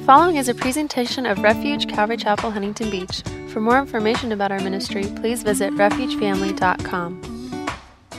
following is a presentation of Refuge Calvary Chapel, Huntington Beach. For more information about our ministry, please visit refugefamily.com.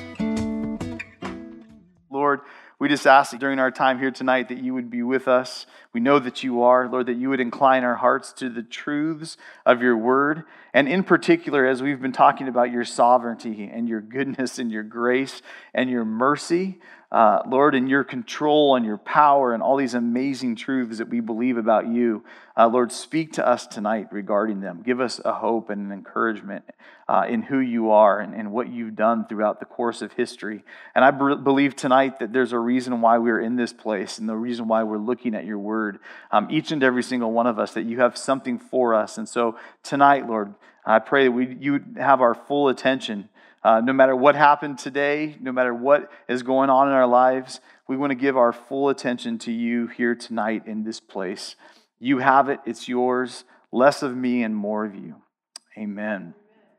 Lord, we just ask that during our time here tonight that you would be with us. We know that you are, Lord, that you would incline our hearts to the truths of your word. And in particular, as we've been talking about your sovereignty and your goodness and your grace and your mercy, Lord, and your control and your power and all these amazing truths that we believe about you, Lord, speak to us tonight regarding them. Give us a hope and an encouragement in who you are and what you've done throughout the course of history. And I believe tonight that there's a reason why we're in this place and the reason why we're looking at your word. Each and every single one of us, that you have something for us. And so tonight, Lord, I pray that you would have our full attention. No matter what happened today, no matter what is going on in our lives, we want to give our full attention to you here tonight in this place. You have it, it's yours. Less of me and more of you. Amen.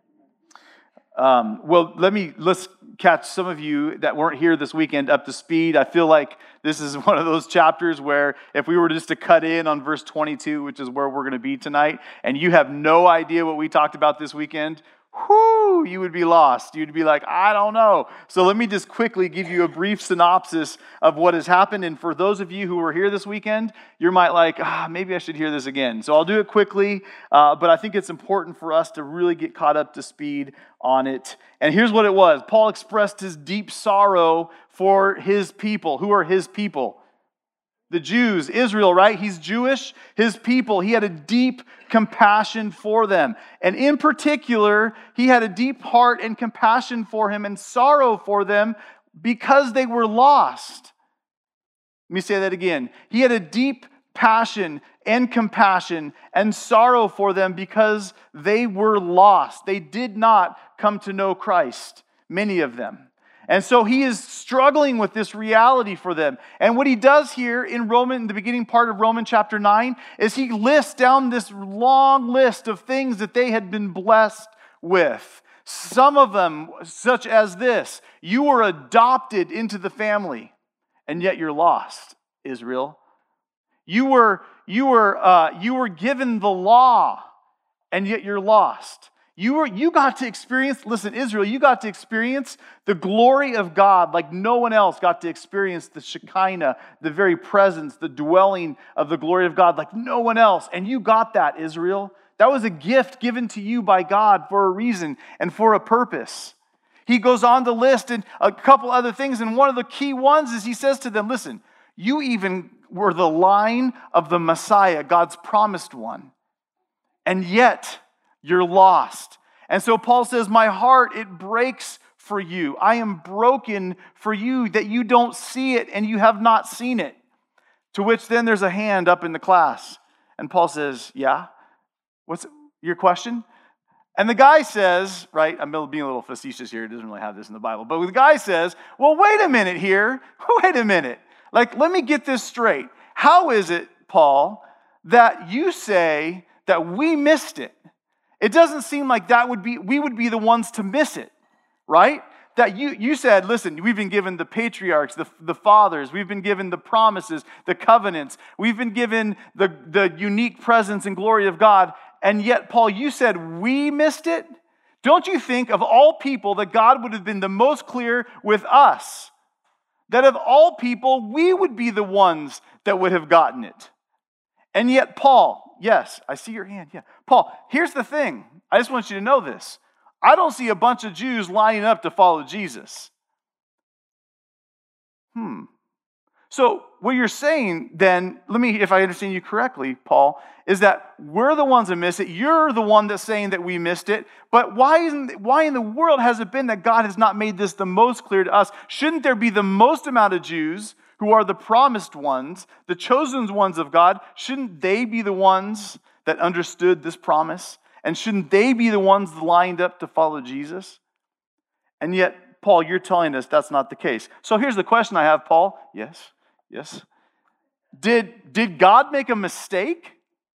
Let's catch some of you that weren't here this weekend up to speed. I feel like this is one of those chapters where if we were just to cut in on verse 22, which is where we're going to be tonight, and you have no idea what we talked about this weekend, you would be lost. You'd be like, I don't know. So let me just quickly give you a brief synopsis of what has happened. And for those of you who were here this weekend, you might like, maybe I should hear this again. So I'll do it quickly, but I think it's important for us to really get caught up to speed on it. And here's what it was. Paul expressed his deep sorrow for his people. Who are his people? The Jews, Israel, right? He's Jewish, his people. He had a deep compassion for them. And in particular, he had a deep heart and compassion for him and sorrow for them because they were lost. Let me say that again. He had a deep passion and compassion and sorrow for them because they were lost. They did not come to know Christ, many of them. And so he is struggling with this reality for them. And what he does here in the beginning part of Romans chapter 9, is he lists down this long list of things that they had been blessed with. Some of them, such as this: you were adopted into the family, and yet you're lost, Israel. You were given the law, and yet you're lost. You got to experience, listen, Israel, you got to experience the glory of God like no one else got to experience the Shekinah, the very presence, the dwelling of the glory of God like no one else. And you got that, Israel. That was a gift given to you by God for a reason and for a purpose. He goes on to list and a couple other things, and one of the key ones is he says to them, listen, you even were the line of the Messiah, God's promised one, and yet you're lost. And so Paul says, my heart, it breaks for you. I am broken for you that you don't see it and you have not seen it. To which then there's a hand up in the class. And Paul says, yeah, what's your question? And the guy says, right, I'm being a little facetious here. It doesn't really have this in the Bible. But the guy says, well, wait a minute here. Wait a minute. Like, let me get this straight. How is it, Paul, that you say that we missed it? It doesn't seem like we would be the ones to miss it, right? That you said, listen, we've been given the patriarchs, the fathers, we've been given the promises, the covenants, we've been given the unique presence and glory of God, and yet, Paul, you said we missed it? Don't you think of all people that God would have been the most clear with us? That of all people, we would be the ones that would have gotten it. And yet, Paul, yes, I see your hand. Yeah. Paul, here's the thing. I just want you to know this. I don't see a bunch of Jews lining up to follow Jesus. So what you're saying then, if I understand you correctly, Paul, is that we're the ones that miss it. You're the one that's saying that we missed it. But why in the world has it been that God has not made this the most clear to us? Shouldn't there be the most amount of Jews who are the promised ones, the chosen ones of God? Shouldn't they be the ones that understood this promise? And shouldn't they be the ones lined up to follow Jesus? And yet, Paul, you're telling us that's not the case. So here's the question I have, Paul. Yes. Did God make a mistake?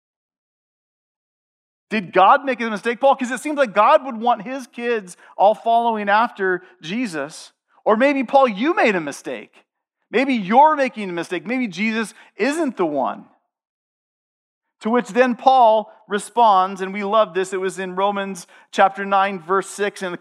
Did God make a mistake, Paul? Because it seems like God would want his kids all following after Jesus. Or maybe, Paul, you made a mistake. Maybe you're making a mistake. Maybe Jesus isn't the one. To which then Paul responds, and we love this. It was in Romans chapter 9, verse 6, and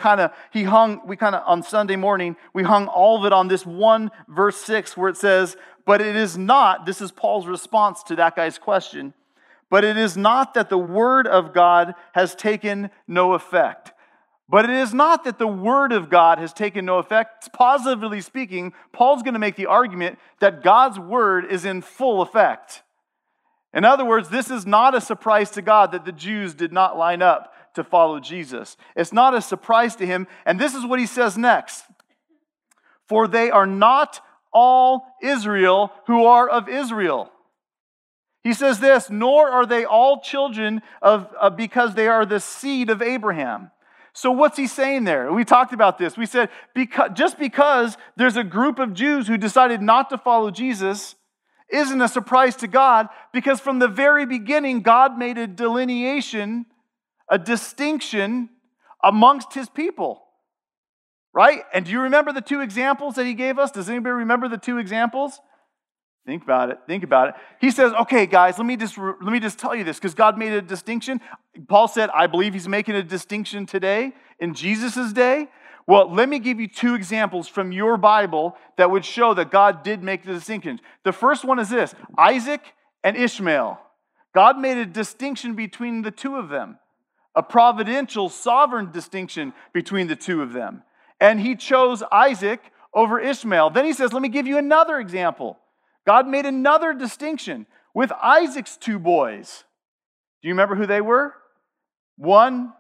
on Sunday morning, we hung all of it on this one verse 6 where it says, but it is not, this is Paul's response to that guy's question, but it is not that the word of God has taken no effect. But it is not that the word of God has taken no effect. Positively speaking, Paul's going to make the argument that God's word is in full effect. In other words, this is not a surprise to God that the Jews did not line up to follow Jesus. It's not a surprise to him. And this is what he says next. For they are not all Israel who are of Israel. He says this, nor are they all children because they are the seed of Abraham. So what's he saying there? We talked about this. We said, just because there's a group of Jews who decided not to follow Jesus isn't a surprise to God, because from the very beginning, God made a delineation, a distinction amongst his people. Right? And do you remember the two examples that he gave us? Does anybody remember the two examples? Think about it. He says, okay, guys, let me just tell you this, because God made a distinction. Paul said, I believe he's making a distinction today in Jesus' day. Well, let me give you two examples from your Bible that would show that God did make the distinction. The first one is this, Isaac and Ishmael. God made a distinction between the two of them, a providential, sovereign distinction between the two of them. And he chose Isaac over Ishmael. Then he says, let me give you another example. God made another distinction with Isaac's two boys. Do you remember who they were? One,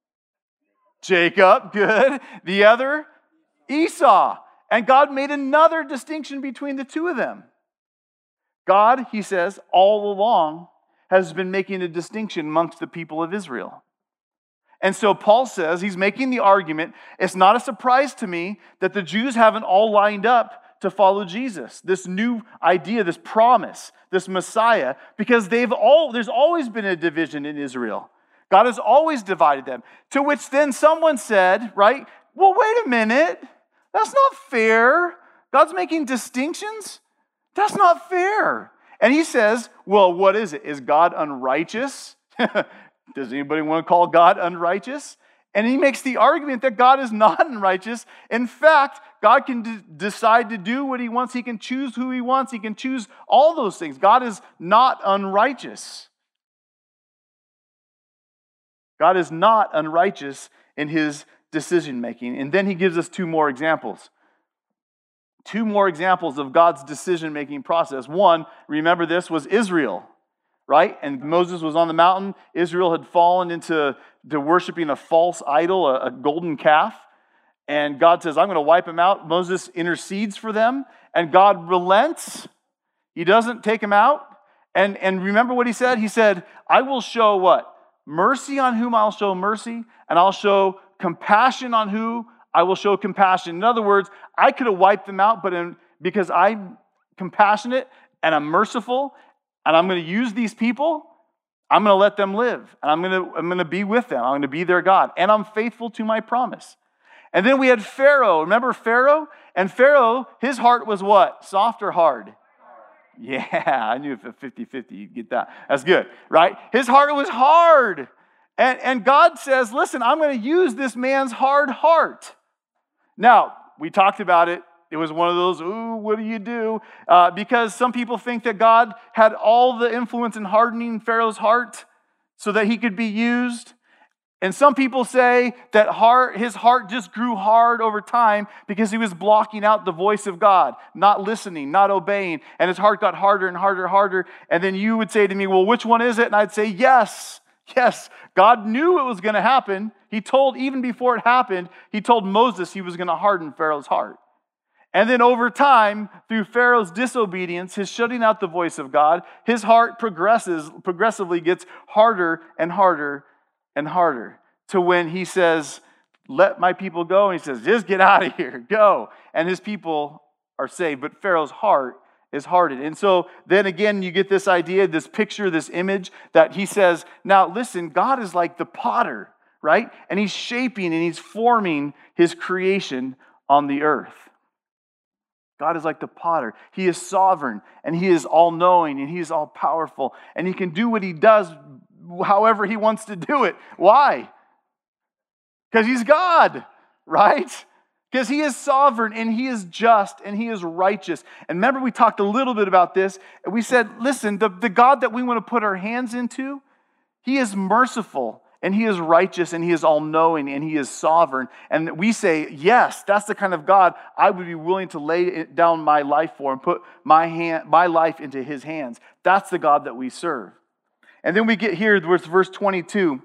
Jacob, good. The other, Esau. And God made another distinction between the two of them. God, he says, all along has been making a distinction amongst the people of Israel. And so Paul says, he's making the argument, it's not a surprise to me that the Jews haven't all lined up to follow Jesus, this new idea, this promise, this Messiah, because there's always been a division in Israel. God has always divided them. To which then someone said, right, well, wait a minute, that's not fair. God's making distinctions? That's not fair. And he says, well, what is it? Is God unrighteous? Does anybody want to call God unrighteous? And he makes the argument that God is not unrighteous. In fact, God can decide to do what he wants. He can choose who he wants. He can choose all those things. God is not unrighteous. God is not unrighteous in his decision making. And then he gives us two more examples. Two more examples of God's decision making process. One, remember this, was Israel. Right? And Moses was on the mountain. Israel had fallen into worshiping a false idol, a golden calf. And God says, I'm going to wipe them out. Moses intercedes for them. And God relents. He doesn't take them out. And remember what he said? He said, I will show what? Mercy on whom I'll show mercy. And I'll show compassion on who I will show compassion. In other words, I could have wiped them out, but because I'm compassionate and I'm merciful, and I'm going to use these people, I'm going to let them live. And I'm going to be with them. I'm going to be their God. And I'm faithful to my promise. And then we had Pharaoh. Remember Pharaoh? And Pharaoh, his heart was what? Soft or hard? Yeah, I knew if a 50-50, you'd get that. That's good, right? His heart was hard. And God says, listen, I'm going to use this man's hard heart. Now, we talked about it. It was one of those, ooh, what do you do? Because some people think that God had all the influence in hardening Pharaoh's heart so that he could be used. And some people say that his heart just grew hard over time because he was blocking out the voice of God, not listening, not obeying. And his heart got harder and harder and harder. And then you would say to me, well, which one is it? And I'd say, yes. God knew it was going to happen. Even before it happened, he told Moses he was going to harden Pharaoh's heart. And then over time, through Pharaoh's disobedience, his shutting out the voice of God, his heart progressively gets harder and harder and harder to when he says, let my people go. And he says, just get out of here, go. And his people are saved, but Pharaoh's heart is hardened. And so then again, you get this idea, this picture, this image that he says, now listen, God is like the potter, right? And he's shaping and he's forming his creation on the earth. God is like the potter. He is sovereign, and He is all-knowing, and He is all-powerful, and He can do what He does however He wants to do it. Why? Because He's God, right? Because He is sovereign, and He is just, and He is righteous. And remember, we talked a little bit about this, and we said, listen, the God that we want to put our hands into, He is merciful, and He is righteous, and He is all-knowing, and He is sovereign. And we say, yes, that's the kind of God I would be willing to lay down my life for and put my life into His hands. That's the God that we serve. And then we get here with verse 22.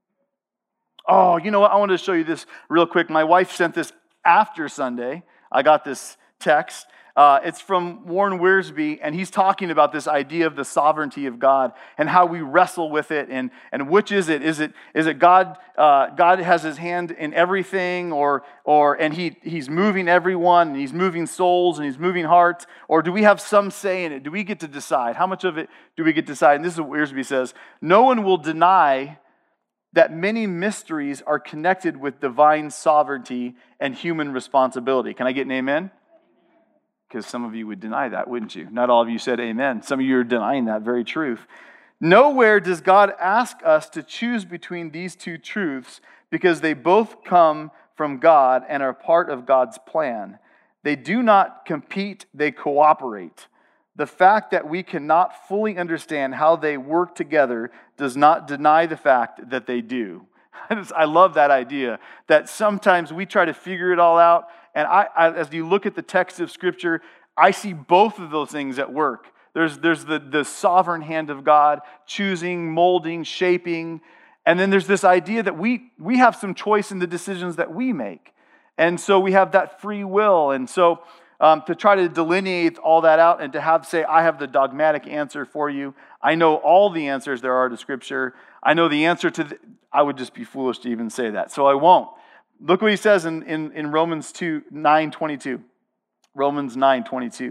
Oh, you know what? I wanted to show you this real quick. My wife sent this after Sunday. I got this text. It's from Warren Wiersbe, and he's talking about this idea of the sovereignty of God and how we wrestle with it, and which is it? Is it God? God has His hand in everything, and He's moving everyone, and He's moving souls, and He's moving hearts, or do we have some say in it? Do we get to decide? How much of it do we get to decide? And this is what Wiersbe says: no one will deny that many mysteries are connected with divine sovereignty and human responsibility. Can I get an amen? Because some of you would deny that, wouldn't you? Not all of you said amen. Some of you are denying that very truth. Nowhere does God ask us to choose between these two truths because they both come from God and are part of God's plan. They do not compete, they cooperate. The fact that we cannot fully understand how they work together does not deny the fact that they do. I love that idea, that sometimes we try to figure it all out, and I as you look at the text of Scripture, I see both of those things at work. There's the sovereign hand of God, choosing, molding, shaping, and then there's this idea that we have some choice in the decisions that we make. And so we have that free will, and so to try to delineate all that out and to say, I have the dogmatic answer for you. I know all the answers there are to Scripture. I know the answer to I would just be foolish to even say that, so I won't. Look what he says in Romans 9:22. Romans 9:22.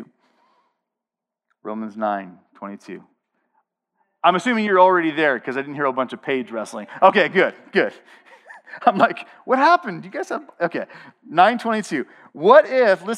Romans 9:22. I'm assuming you're already there because I didn't hear a bunch of page wrestling. Okay, good. I'm like, what happened? Do you guys have... Okay, 9:22. What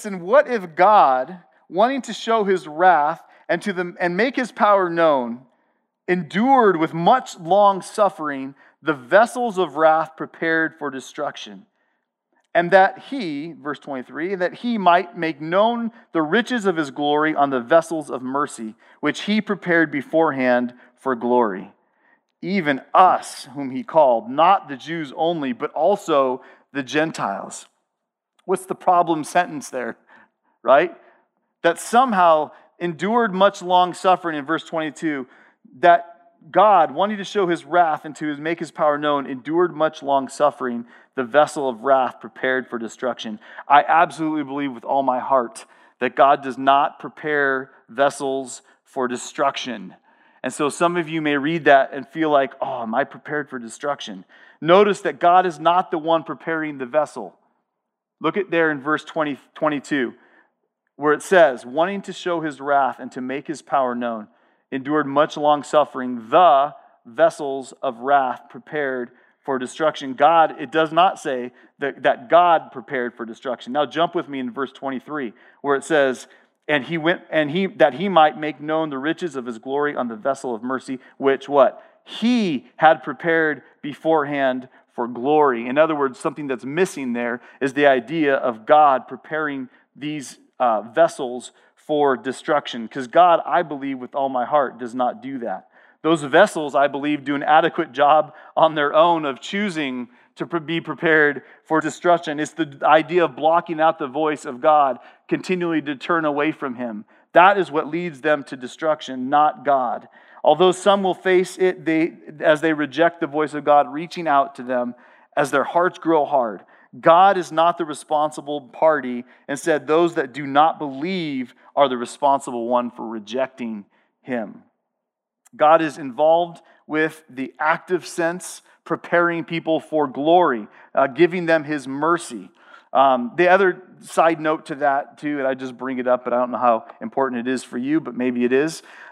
if God, wanting to show His wrath and make His power known, endured with much long suffering the vessels of wrath prepared for destruction, and that He, verse 23, that He might make known the riches of His glory on the vessels of mercy, which He prepared beforehand for glory. Even us, whom He called, not the Jews only, but also the Gentiles. What's the problem sentence there, right? That somehow endured much long suffering in verse 22, that God, wanting to show His wrath and to make His power known, endured much long suffering, the vessel of wrath prepared for destruction. I absolutely believe with all my heart that God does not prepare vessels for destruction. And so some of you may read that and feel like, oh, am I prepared for destruction? Notice that God is not the one preparing the vessel. Look at there in verse 22, where it says, wanting to show His wrath and to make His power known, endured much long suffering, the vessels of wrath prepared for destruction. God, it does not say that God prepared for destruction. Now jump with me in verse 23, where it says, that He might make known the riches of His glory on the vessel of mercy, which what? He had prepared beforehand for glory. In other words, something that's missing there is the idea of God preparing these vessels for destruction. Because God, I believe with all my heart, does not do that. Those vessels, I believe, do an adequate job on their own of choosing to be prepared for destruction. It's the idea of blocking out the voice of God, continually to turn away from Him. That is what leads them to destruction, not God. Although some will face it as they reject the voice of God reaching out to them as their hearts grow hard. God is not the responsible party. Instead, those that do not believe are the responsible one for rejecting Him. God is involved with the active sense, preparing people for glory, giving them His mercy. The other side note to that, too, and I just bring it up, but I don't know how important it is for you, but maybe it is.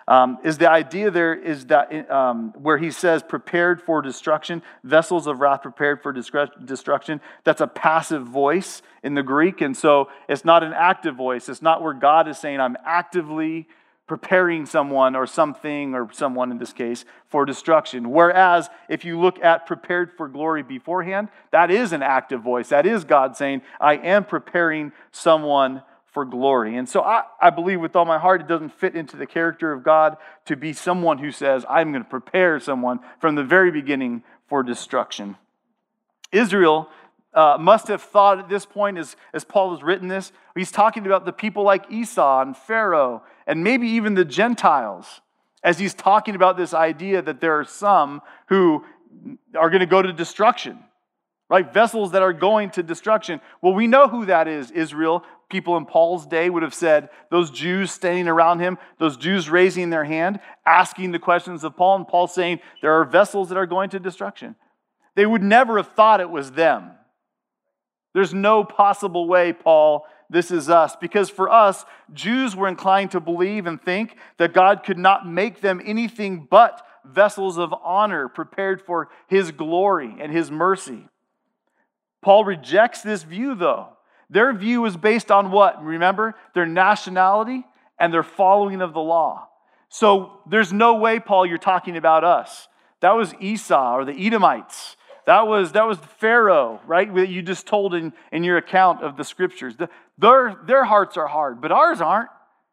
is the idea there is that where he says prepared for destruction, vessels of wrath prepared for destruction, that's a passive voice in the Greek. And so it's not an active voice. It's not where God is saying, I'm actively preparing someone or something or someone in this case for destruction. Whereas if you look at prepared for glory beforehand, that is an active voice. That is God saying, I am preparing someone for glory. And so I believe with all my heart it doesn't fit into the character of God to be someone who says, I'm going to prepare someone from the very beginning for destruction. Israel must have thought at this point, as Paul has written this, he's talking about the people like Esau and Pharaoh and maybe even the Gentiles, as he's talking about this idea that there are some who are going to go to destruction, right? Vessels that are going to destruction. Well, we know who that is, Israel. People in Paul's day would have said, those Jews standing around him, those Jews raising their hand, asking the questions of Paul, and Paul saying, there are vessels that are going to destruction. They would never have thought it was them. There's no possible way, Paul, this is us. Because for us, Jews were inclined to believe and think that God could not make them anything but vessels of honor prepared for His glory and His mercy. Paul rejects this view, though. Their view is based on what? Remember, their nationality and their following of the law. So there's no way, Paul, you're talking about us. That was Esau or the Edomites. That was Pharaoh, right? That you just told in your account of the scriptures. Their hearts are hard, but ours aren't.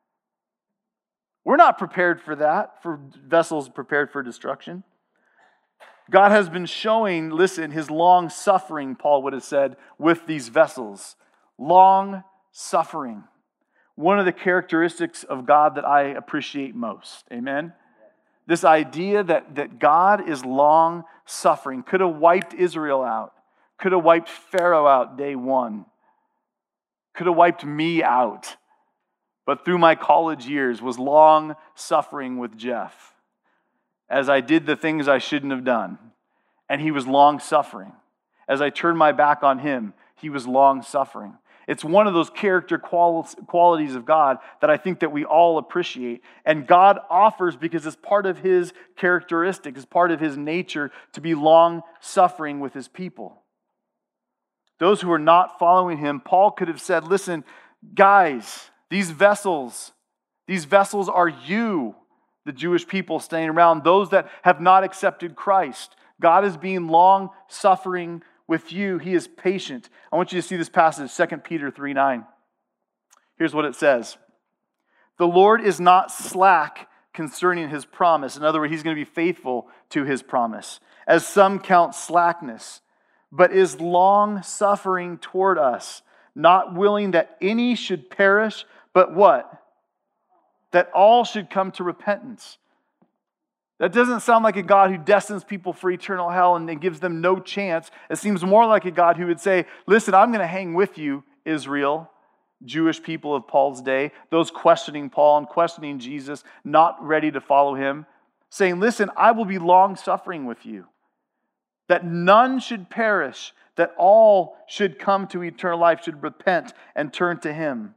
We're not prepared for that, for vessels prepared for destruction. God has been showing, listen, His long suffering, Paul would have said, with these vessels. Long suffering. One of the characteristics of God that I appreciate most. Amen? This idea that God is long suffering. Could have wiped Israel out. Could have wiped Pharaoh out day one. Could have wiped me out. But through my college years was long suffering with Jeff as I did the things I shouldn't have done. And he was long suffering. As I turned my back on him, he was long suffering. It's one of those character qualities of God that I think that we all appreciate. And God offers, because it's part of His characteristic, it's part of His nature, to be long suffering with His people. Those who are not following Him, Paul could have said, listen, guys, these vessels are you, the Jewish people staying around, those that have not accepted Christ. God is being long suffering with you. He is patient. I want you to see this passage, 2 Peter 3:9. Here's what it says. The Lord is not slack concerning His promise. In other words, He's going to be faithful to His promise, as some count slackness, but is long suffering toward us, not willing that any should perish, but what? That all should come to repentance. That doesn't sound like a God who destines people for eternal hell and gives them no chance. It seems more like a God who would say, listen, I'm going to hang with you, Israel, Jewish people of Paul's day, those questioning Paul and questioning Jesus, not ready to follow Him, saying, listen, I will be long suffering with you, that none should perish, that all should come to eternal life, should repent and turn to Him.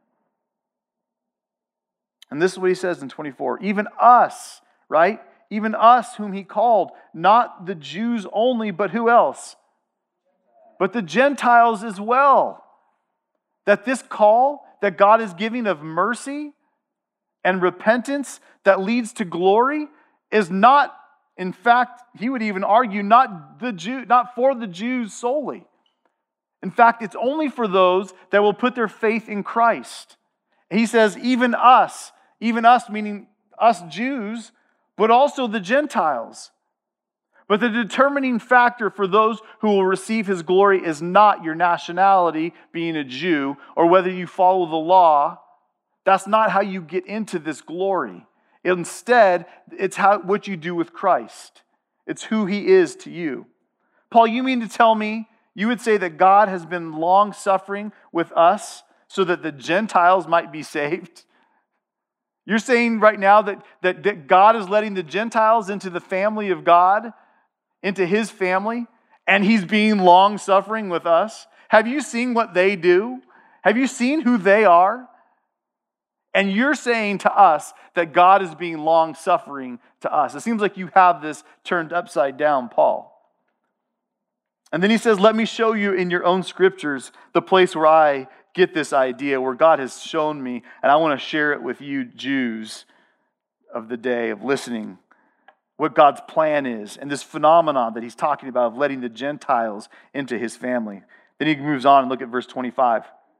And this is what he says in 24. Even us, right? Even us whom He called, not the Jews only, but who else? But the Gentiles as well. That this call that God is giving of mercy and repentance that leads to glory is not, in fact, he would even argue, not for the Jews solely. In fact, it's only for those that will put their faith in Christ. He says, even us meaning us Jews, but also the Gentiles. But the determining factor for those who will receive His glory is not your nationality, being a Jew, or whether you follow the law. That's not how you get into this glory. Instead, it's what you do with Christ. It's who He is to you. Paul, you mean to tell me you would say that God has been long suffering with us so that the Gentiles might be saved? You're saying right now that God is letting the Gentiles into the family of God, into His family, and He's being long-suffering with us? Have you seen what they do? Have you seen who they are? And you're saying to us that God is being long-suffering to us. It seems like you have this turned upside down, Paul. And then he says, let me show you in your own scriptures the place where I get this idea, where God has shown me, and I want to share it with you Jews of the day, of listening, what God's plan is, and this phenomenon that he's talking about of letting the Gentiles into his family. Then he moves on and look at verse 25.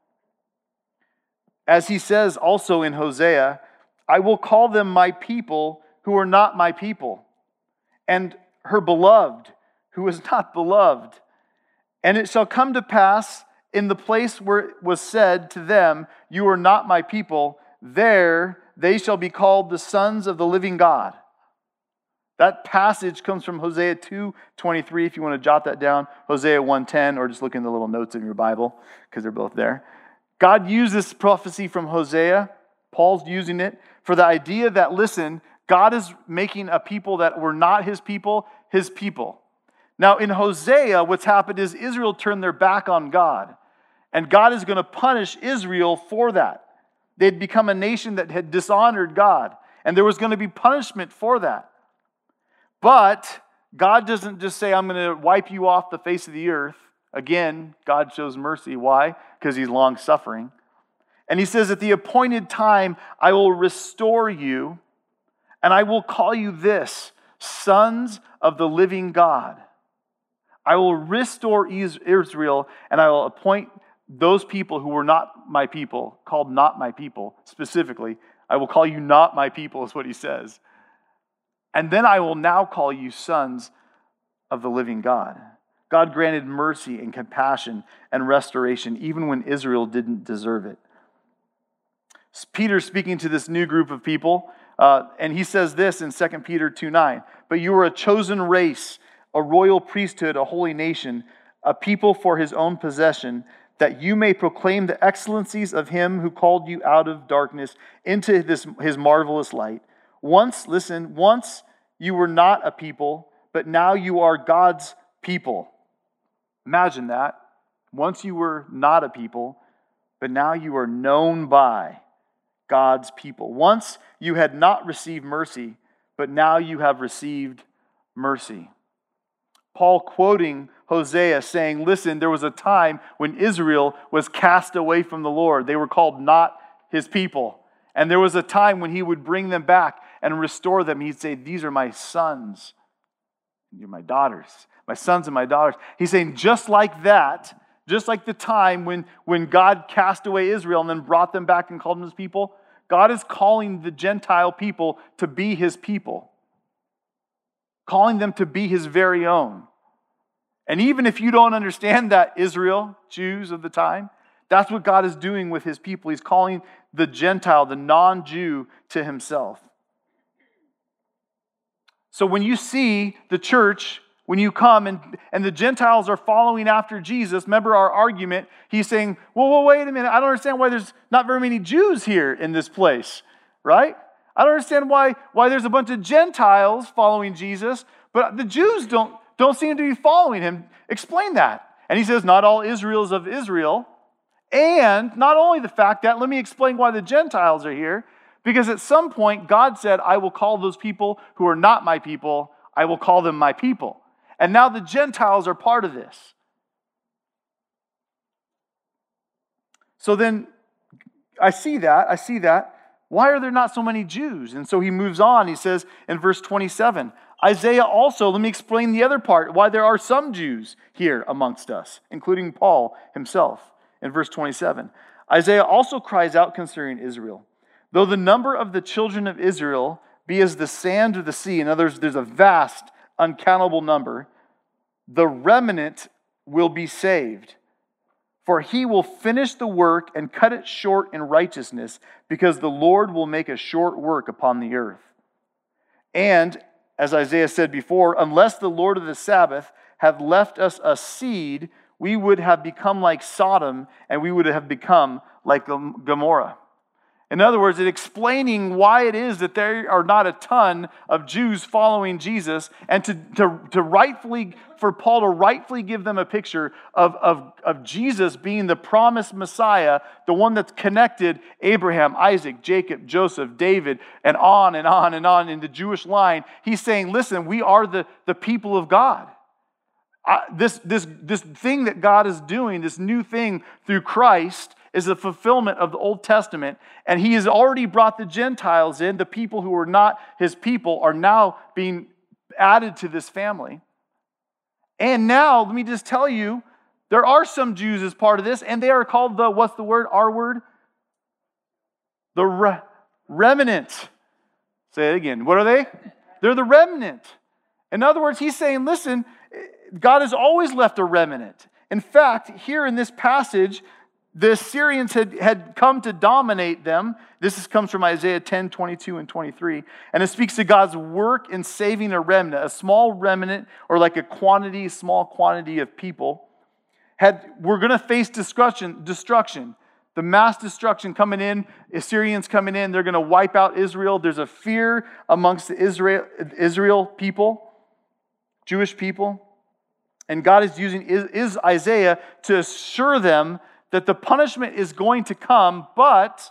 As he says also in Hosea, I will call them my people who are not my people, and her beloved who is not beloved. And it shall come to pass in the place where it was said to them, you are not my people, there they shall be called the sons of the living God. That passage comes from Hosea 2:23, if you want to jot that down, Hosea 1:10, or just look in the little notes in your Bible, because they're both there. God used this prophecy from Hosea, Paul's using it, for the idea that, listen, God is making a people that were not his people, his people. Now in Hosea, what's happened is Israel turned their back on God, and God is going to punish Israel for that. They'd become a nation that had dishonored God, and there was going to be punishment for that. But God doesn't just say, I'm going to wipe you off the face of the earth. Again, God shows mercy. Why? Because he's long-suffering. And he says, at the appointed time, I will restore you, and I will call you this, sons of the living God. I will restore Israel, and I will appoint those people who were not my people, called not my people specifically. I will call you not my people, is what he says. And then I will now call you sons of the living God. God granted mercy and compassion and restoration even when Israel didn't deserve it. Peter's speaking to this new group of people, and he says this in 2 Peter 2:9, but you are a chosen race, a royal priesthood, a holy nation, a people for his own possession, that you may proclaim the excellencies of him who called you out of darkness into his marvelous light. Once you were not a people, but now you are God's people. Imagine that. Once you were not a people, but now you are known by God's people. Once you had not received mercy, but now you have received mercy. Paul quoting Hosea saying, listen, there was a time when Israel was cast away from the Lord. They were called not his people. And there was a time when he would bring them back and restore them. He'd say, these are my sons. You're my daughters. My sons and my daughters. He's saying just like that, just like the time when God cast away Israel and then brought them back and called them his people, God is calling the Gentile people to be his people. Calling them to be his very own. And even if you don't understand that, Israel, Jews of the time, that's what God is doing with his people. He's calling the Gentile, the non-Jew, to himself. So when you see the church, when you come and the Gentiles are following after Jesus, remember our argument, he's saying, well, wait a minute, I don't understand why there's not very many Jews here in this place, right? I don't understand why there's a bunch of Gentiles following Jesus, but the Jews don't seem to be following him. Explain that. And he says, not all Israel is of Israel. And not only the fact that, let me explain why the Gentiles are here. Because at some point, God said, I will call those people who are not my people, I will call them my people. And now the Gentiles are part of this. So then, I see that. Why are there not so many Jews? And so he moves on. He says in verse 27, Isaiah also, let me explain the other part, why there are some Jews here amongst us, including Paul himself. In verse 27, Isaiah also cries out concerning Israel. Though the number of the children of Israel be as the sand of the sea, in other words, there's a vast, uncountable number, the remnant will be saved. For he will finish the work and cut it short in righteousness, because the Lord will make a short work upon the earth. And, as Isaiah said before, unless the Lord of the Sabbath had left us a seed, we would have become like Sodom, and we would have become like Gomorrah. In other words, it's explaining why it is that there are not a ton of Jews following Jesus, and for Paul to rightfully give them a picture of Jesus being the promised Messiah, the one that's connected Abraham, Isaac, Jacob, Joseph, David, and on and on and on in the Jewish line. He's saying, listen, we are the people of God. This thing that God is doing, this new thing through Christ, is a fulfillment of the Old Testament, and he has already brought the Gentiles in. The people who are not his people are now being added to this family. And now, let me just tell you, there are some Jews as part of this, and they are called what's the word, our word? The remnant. Say it again. What are they? They're the remnant. In other words, he's saying, listen, God has always left a remnant. In fact, here in this passage, the Assyrians had come to dominate them. This comes from Isaiah 10, 22 and 23. And it speaks to God's work in saving a remnant, a small remnant, or like a small quantity of people. We're going to face destruction. The mass destruction coming in, Assyrians coming in, they're going to wipe out Israel. There's a fear amongst the Israel people, Jewish people. And God is using Isaiah to assure them that the punishment is going to come, but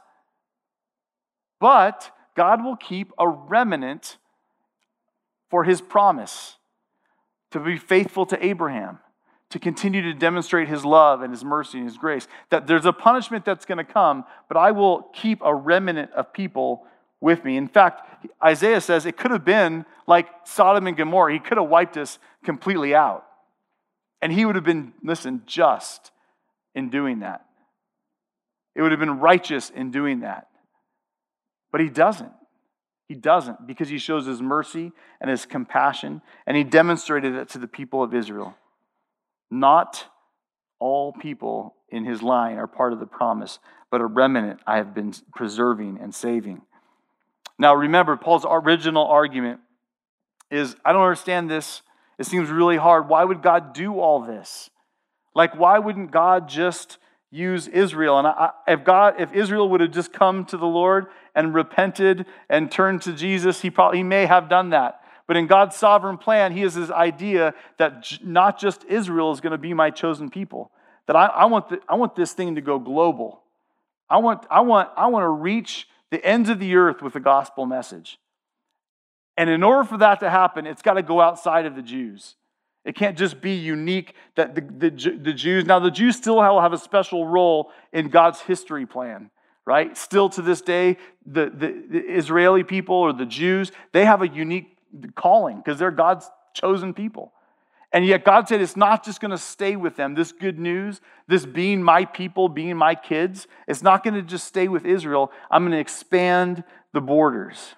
God will keep a remnant for his promise to be faithful to Abraham, to continue to demonstrate his love and his mercy and his grace. That there's a punishment that's going to come, but I will keep a remnant of people with me. In fact, Isaiah says it could have been like Sodom and Gomorrah. He could have wiped us completely out. And he would have been, just in doing that. It would have been righteous in doing that. But he doesn't. He doesn't, because he shows his mercy and his compassion, and he demonstrated it to the people of Israel. Not all people in his line are part of the promise, but a remnant I have been preserving and saving. Now remember, Paul's original argument is, I don't understand this. It seems really hard. Why would God do all this? Like, why wouldn't God just use Israel? And if Israel would have just come to the Lord and repented and turned to Jesus, he may have done that. But in God's sovereign plan, he has this idea that not just Israel is going to be my chosen people. That I want this thing to go global. I want to reach the ends of the earth with the gospel message. And in order for that to happen, it's got to go outside of the Jews. It can't just be unique that the Jews... Now, the Jews still have a special role in God's history plan, right? Still to this day, the Israeli people or the Jews, they have a unique calling because they're God's chosen people. And yet God said it's not just going to stay with them. This good news, this being my people, being my kids, it's not going to just stay with Israel. I'm going to expand the borders.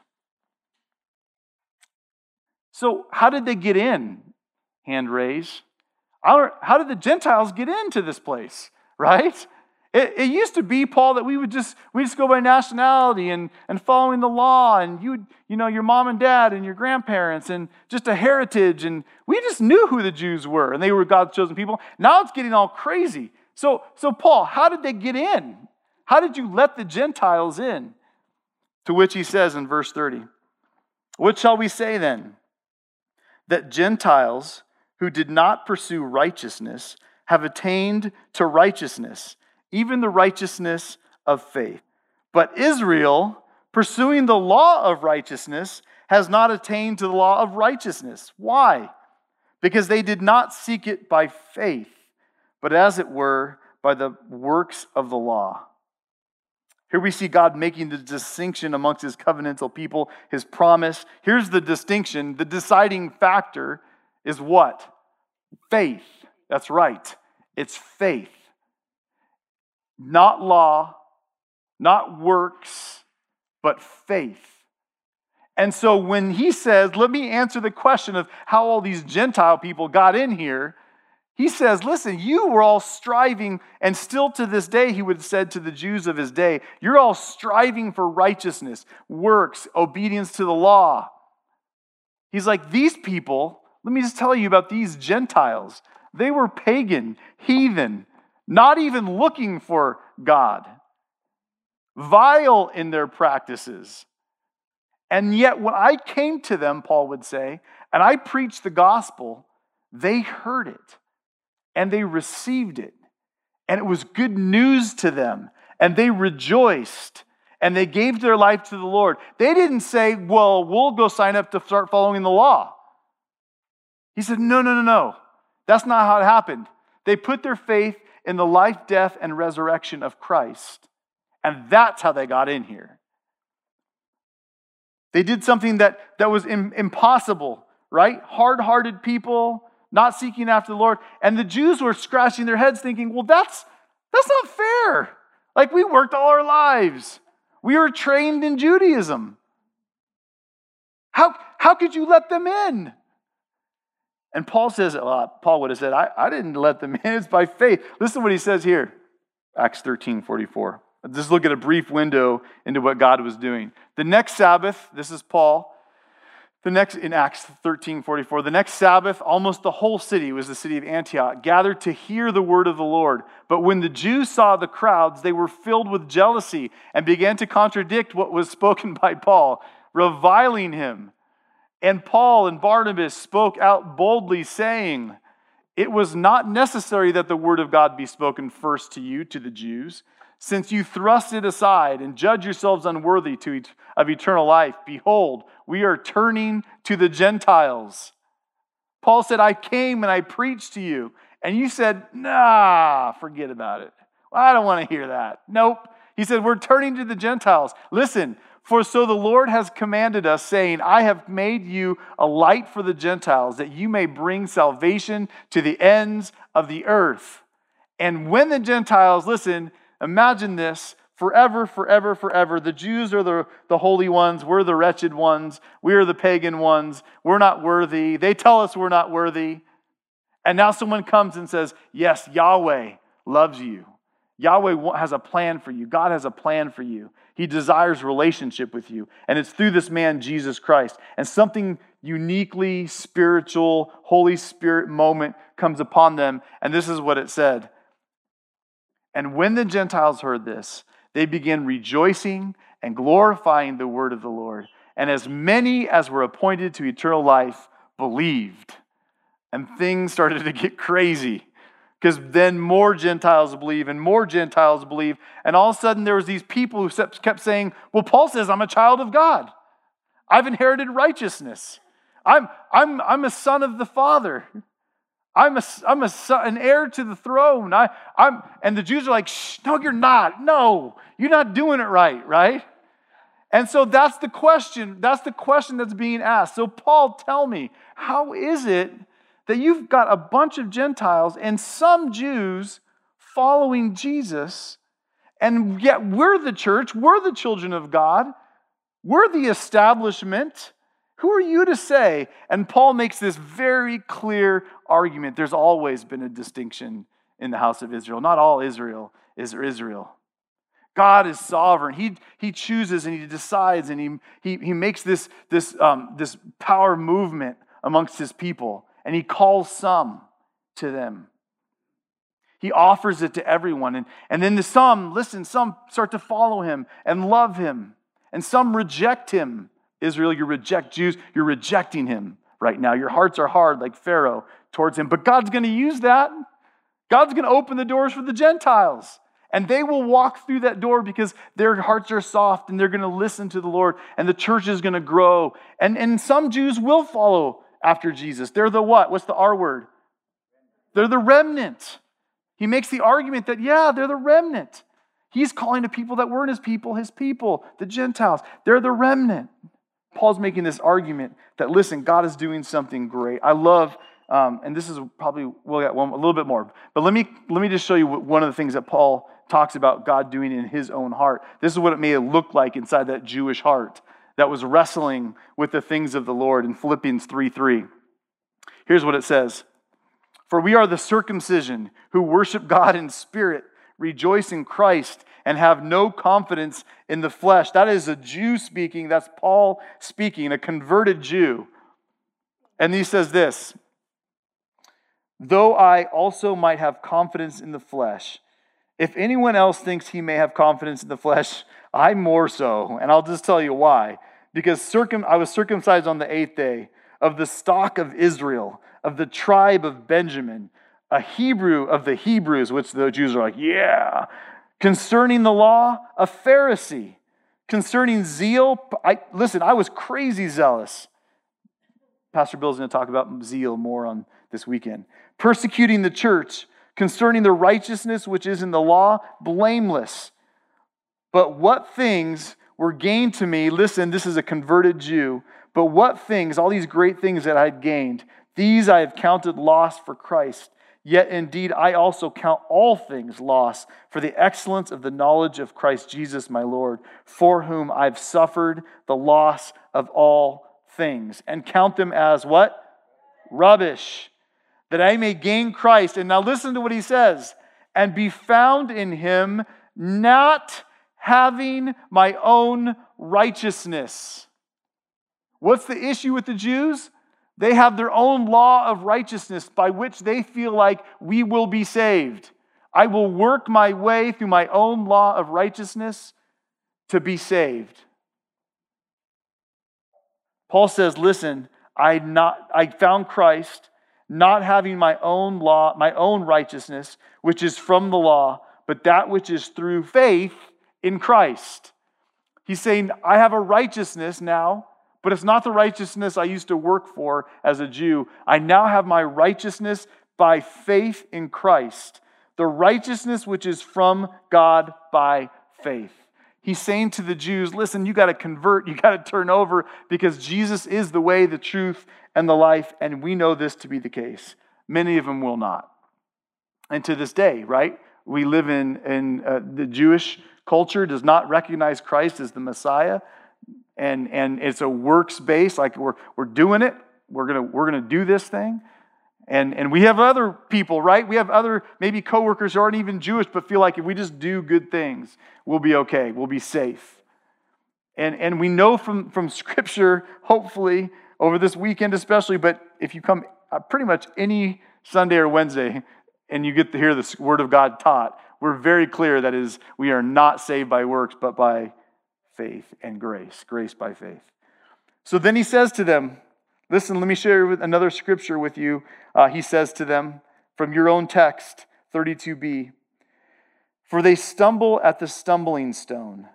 So how did they get in? Hand raise. How did the Gentiles get into this place, right? It used to be, Paul, that we just go by nationality and following the law, and your mom and dad and your grandparents and just a heritage, and we just knew who the Jews were, and they were God's chosen people. Now it's getting all crazy. So Paul, how did they get in? How did you let the Gentiles in? To which he says in verse 30, what shall we say then? That Gentiles who did not pursue righteousness have attained to righteousness, even the righteousness of faith. But Israel, pursuing the law of righteousness, has not attained to the law of righteousness. Why? Because they did not seek it by faith, but as it were, by the works of the law. Here we see God making the distinction amongst his covenantal people, his promise. Here's the distinction. The deciding factor is what? Faith. That's right. It's faith. Not law, not works, but faith. And so when he says, let me answer the question of how all these Gentile people got in here, he says, listen, you were all striving, and still to this day, he would have said to the Jews of his day, you're all striving for righteousness, works, obedience to the law. He's like, these people, let me just tell you about these Gentiles. They were pagan, heathen, not even looking for God. vile in their practices. And yet when I came to them, Paul would say, and I preached the gospel, they heard it and they received it. And it was good news to them. And they rejoiced and they gave their life to the Lord. They didn't say, well, we'll go sign up to start following the law. He said, no. That's not how it happened. They put their faith in the life, death, and resurrection of Christ. And that's how they got in here. They did something that was impossible, right? Hard-hearted people, not seeking after the Lord. And the Jews were scratching their heads thinking, well, that's not fair. Like, we worked all our lives. We were trained in Judaism. How could you let them in? And Paul says, Paul would have said, I didn't let them in. It's by faith. Listen to what he says here. Acts 13:44. Just look at a brief window into what God was doing. The next Sabbath, this is Paul, in Acts 13:44, the next Sabbath, almost the whole city, was the city of Antioch, gathered to hear the word of the Lord. But when the Jews saw the crowds, they were filled with jealousy and began to contradict what was spoken by Paul, reviling him. And Paul and Barnabas spoke out boldly, saying, it was not necessary that the word of God be spoken first to you, to the Jews, since you thrust it aside and judge yourselves unworthy of eternal life. Behold, we are turning to the Gentiles. Paul said, I came and I preached to you. And you said, nah, forget about it. Well, I don't want to hear that. Nope. He said, we're turning to the Gentiles. Listen, for so the Lord has commanded us, saying, I have made you a light for the Gentiles, that you may bring salvation to the ends of the earth. And when the Gentiles, listen, imagine this, forever, the Jews are the holy ones, we're the wretched ones, we are the pagan ones, we're not worthy, they tell us we're not worthy. And now someone comes and says, yes, Yahweh loves you. Yahweh has a plan for you. God has a plan for you. He desires relationship with you. And it's through this man, Jesus Christ. And something uniquely spiritual, Holy Spirit moment comes upon them. And this is what it said. And when the Gentiles heard this, they began rejoicing and glorifying the word of the Lord. And as many as were appointed to eternal life believed. And things started to get crazy. Because then more Gentiles believe and more Gentiles believe. And all of a sudden there was these people who kept saying, well, Paul says I'm a child of God. I've inherited righteousness. I'm a son of the Father. I'm an heir to the throne. And the Jews are like, shh, no, you're not. No, you're not doing it right? And so that's the question. That's the question that's being asked. So Paul, tell me, how is it that you've got a bunch of Gentiles and some Jews following Jesus, and yet we're the church, we're the children of God, we're the establishment. Who are you to say? And Paul makes this very clear argument. There's always been a distinction in the house of Israel. Not all Israel is Israel. God is sovereign. He chooses and he decides and he makes this power movement amongst his people. And he calls some to them. He offers it to everyone. And then some start to follow him and love him. And some reject him. Israel, you reject Jews, you're rejecting him right now. Your hearts are hard like Pharaoh towards him. But God's going to use that. God's going to open the doors for the Gentiles. And they will walk through that door because their hearts are soft and they're going to listen to the Lord. And the church is going to grow. And some Jews will follow after Jesus. They're the what? What's the R word? They're the remnant. He makes the argument that, yeah, they're the remnant. He's calling to people that weren't his people, the Gentiles. They're the remnant. Paul's making this argument that, listen, God is doing something great. I love, and this is probably, we'll get one a little bit more, but let me just show you one of the things that Paul talks about God doing in his own heart. This is what it may have looked like inside that Jewish heart that was wrestling with the things of the Lord in Philippians 3:3. Here's what it says. For we are the circumcision who worship God in spirit, rejoice in Christ, and have no confidence in the flesh. That is a Jew speaking. That's Paul speaking, a converted Jew. And he says this, though I also might have confidence in the flesh, If anyone else thinks he may have confidence in the flesh, I more so. And I'll just tell you why. Because I was circumcised on the 8th day, of the stock of Israel, of the tribe of Benjamin, a Hebrew of the Hebrews, which the Jews are like, yeah. Concerning the law, a Pharisee. Concerning zeal, I was crazy zealous. Pastor Bill's going to talk about zeal more on this weekend. Persecuting the church. Concerning the righteousness which is in the law, blameless. But what things were gained to me, listen, this is a converted Jew, but what things, all these great things that I had gained, these I have counted loss for Christ. Yet indeed I also count all things loss for the excellence of the knowledge of Christ Jesus my Lord, for whom I've suffered the loss of all things, and count them as what? Rubbish. That I may gain Christ. And now listen to what he says. And be found in him, not having my own righteousness. What's the issue with the Jews? They have their own law of righteousness by which they feel like we will be saved. I will work my way through my own law of righteousness to be saved. Paul says, listen, I found Christ, not having my own law, my own righteousness, which is from the law, but that which is through faith in Christ. He's saying, I have a righteousness now, but it's not the righteousness I used to work for as a Jew. I now have my righteousness by faith in Christ. The righteousness which is from God by faith. He's saying to the Jews, listen, you got to convert, you got to turn over, because Jesus is the way, the truth, and the life, and we know this to be the case. Many of them will not. And to this day, right, we live in the Jewish culture does not recognize Christ as the Messiah, and it's a works-based, like we're doing it, we're gonna do this thing. And we have other people, right? We have other maybe coworkers who aren't even Jewish, but feel like if we just do good things, we'll be okay, we'll be safe. And we know from Scripture, hopefully, over this weekend especially, but if you come pretty much any Sunday or Wednesday and you get to hear the Word of God taught, we're very clear that is, we are not saved by works, but by faith and grace by faith. So then he says to them, listen, let me share another scripture with you. He says to them from your own text, 32b, for they stumble at the stumbling stone.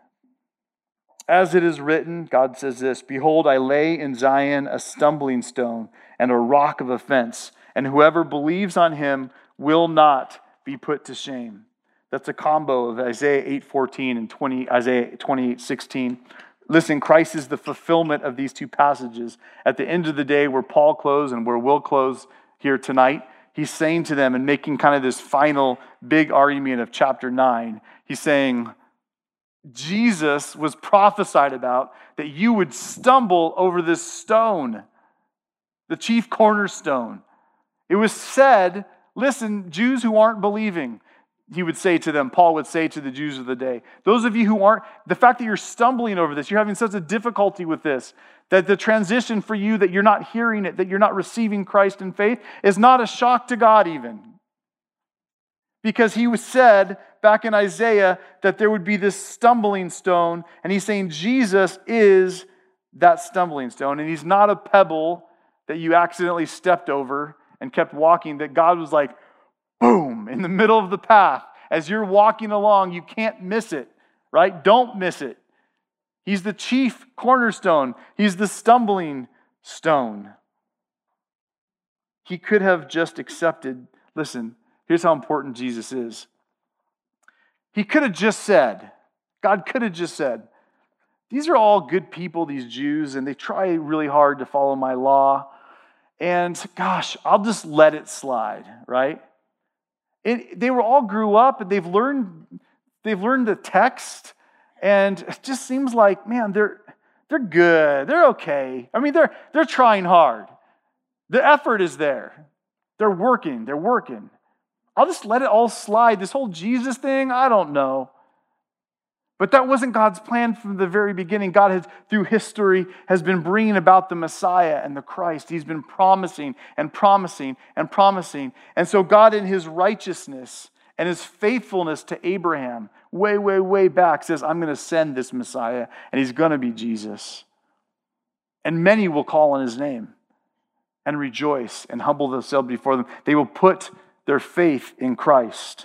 As it is written, God says this, behold, I lay in Zion a stumbling stone and a rock of offense, and whoever believes on him will not be put to shame. That's a combo of Isaiah 8:14 and Isaiah 28:16. Listen, Christ is the fulfillment of these two passages. At the end of the day, where Paul closed and where we'll close here tonight, he's saying to them and making kind of this final big argument of chapter 9. He's saying, Jesus was prophesied about that you would stumble over this stone, the chief cornerstone. It was said, listen, Jews who aren't believing, he would say to them, Paul would say to the Jews of the day, those of you who aren't, the fact that you're stumbling over this, you're having such a difficulty with this, that the transition for you, that you're not hearing it, that you're not receiving Christ in faith, is not a shock to God even. Because he was said back in Isaiah that there would be this stumbling stone, and he's saying Jesus is that stumbling stone, and he's not a pebble that you accidentally stepped over and kept walking, that God was like, boom, in the middle of the path. As you're walking along, you can't miss it, right? Don't miss it. He's the chief cornerstone. He's the stumbling stone. He could have just accepted, listen, here's how important Jesus is. He could have just said, God could have just said, these are all good people, these Jews, and they try really hard to follow my law. And gosh, I'll just let it slide, right? They were all grew up and they've learned the text, and it just seems like, man, they're good, they're okay. I mean, they're trying hard. The effort is there. They're working. I'll just let it all slide. This whole Jesus thing, I don't know. But that wasn't God's plan from the very beginning. God has, through history, has been bringing about the Messiah and the Christ. He's been promising and promising and promising. And so God in his righteousness And his faithfulness to Abraham, way, way, way back, says, I'm going to send this Messiah, and he's going to be Jesus. And many will call on his name and rejoice and humble themselves before them. They will put their faith in Christ.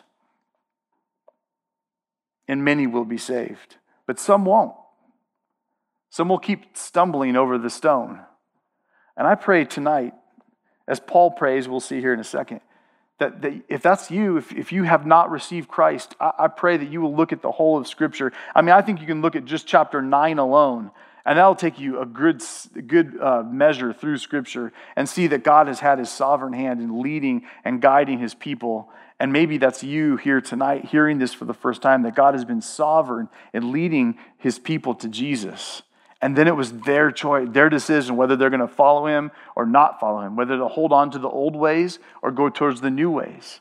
And many will be saved. But some won't. Some will keep stumbling over the stone. And I pray tonight, as Paul prays, we'll see here in a second, that if that's you, if you have not received Christ, I pray that you will look at the whole of Scripture. I mean, I think you can look at just chapter 9 alone, and that'll take you a good measure through Scripture and see that God has had his sovereign hand in leading and guiding his people. And maybe that's you here tonight, hearing this for the first time, that God has been sovereign in leading his people to Jesus. And then it was their choice, their decision, whether they're going to follow him or not follow him, whether to hold on to the old ways or go towards the new ways.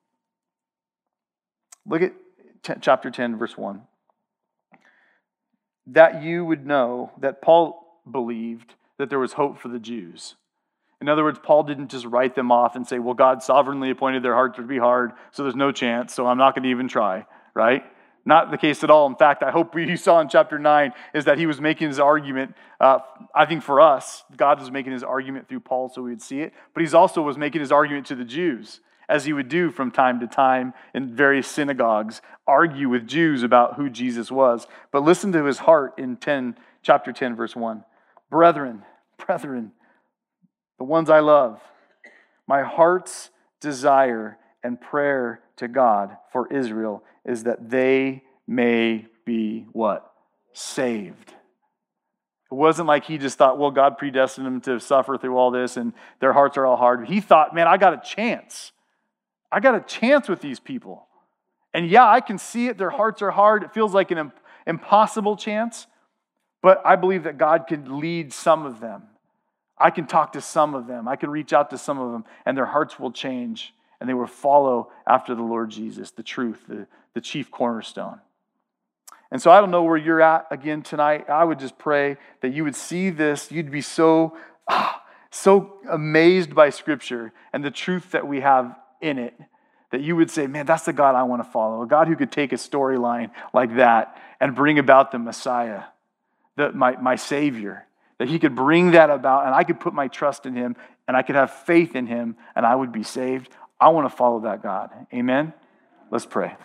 Look at chapter 10, verse 1. That you would know that Paul believed that there was hope for the Jews. In other words, Paul didn't just write them off and say, well, God sovereignly appointed their hearts to be hard, so there's no chance, so I'm not going to even try, right? Not the case at all. In fact, I hope what you saw in chapter 9 is that he was making his argument, I think for us, God was making his argument through Paul so we would see it, but he also was making his argument to the Jews, as he would do from time to time in various synagogues, argue with Jews about who Jesus was. But listen to his heart in chapter 10, verse 1. Brethren, the ones I love, my heart's desire and prayer to God for Israel is that they may be what? Saved. It wasn't like he just thought, well, God predestined them to suffer through all this and their hearts are all hard. He thought, man, I got a chance. I got a chance with these people. And yeah, I can see it. Their hearts are hard. It feels like an impossible chance. But I believe that God could lead some of them. I can talk to some of them. I can reach out to some of them, and their hearts will change, and they will follow after the Lord Jesus, the truth, the chief cornerstone. And so I don't know where you're at again tonight. I would just pray that you would see this. You'd be so amazed by Scripture and the truth that we have in it, that you would say, man, that's the God I want to follow. A God who could take a storyline like that and bring about the Messiah, my Savior. That he could bring that about, and I could put my trust in him, and I could have faith in him, and I would be saved. I want to follow that God. Amen? Let's pray.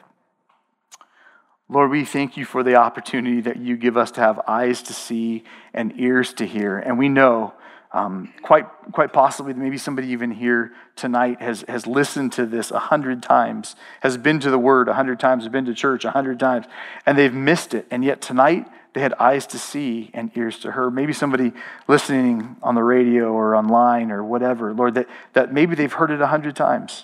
Lord, we thank you for the opportunity that you give us to have eyes to see and ears to hear. And we know, quite possibly, maybe somebody even here tonight has listened to this 100 times, has been to the Word 100 times, has been to church 100 times, and they've missed it. And yet tonight, they had eyes to see and ears to hear. Maybe somebody listening on the radio or online or whatever, Lord, that maybe they've heard it 100 times.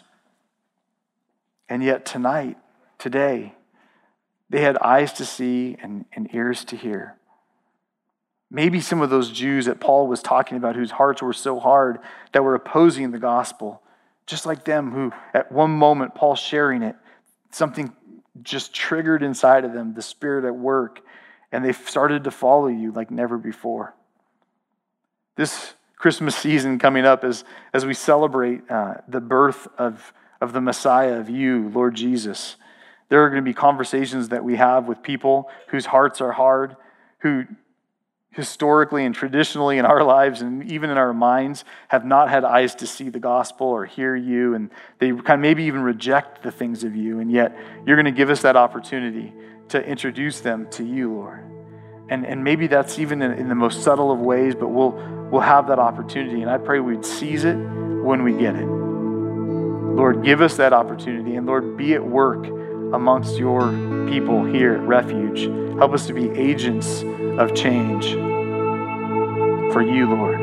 And yet tonight, today, they had eyes to see and ears to hear. Maybe some of those Jews that Paul was talking about, whose hearts were so hard, that were opposing the gospel, just like them, who at one moment, Paul sharing it, something just triggered inside of them, the Spirit at work, and they started to follow you like never before. This Christmas season coming up, as we celebrate the birth of the Messiah, of you, Lord Jesus, there are going to be conversations that we have with people whose hearts are hard, who historically and traditionally in our lives and even in our minds have not had eyes to see the gospel or hear you, and they kind of maybe even reject the things of you, and yet you're going to give us that opportunity to introduce them to you, Lord. And maybe that's even in the most subtle of ways, but we'll have that opportunity, and I pray we'd seize it when we get it. Lord, give us that opportunity, and Lord, be at work amongst your people here at Refuge. Help us to be agents of change for you, Lord.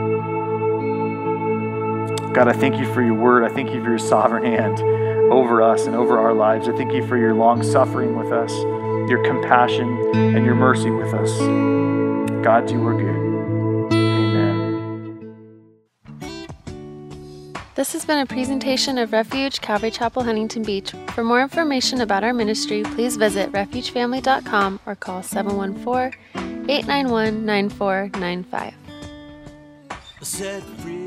God, I thank you for your word. I thank you for your sovereign hand over us and over our lives. I thank you for your long suffering with us, your compassion and your mercy with us. God, you are good. Amen. This has been a presentation of Refuge Calvary Chapel, Huntington Beach. For more information about our ministry, please visit refugefamily.com or call 714-891-9495. Set free.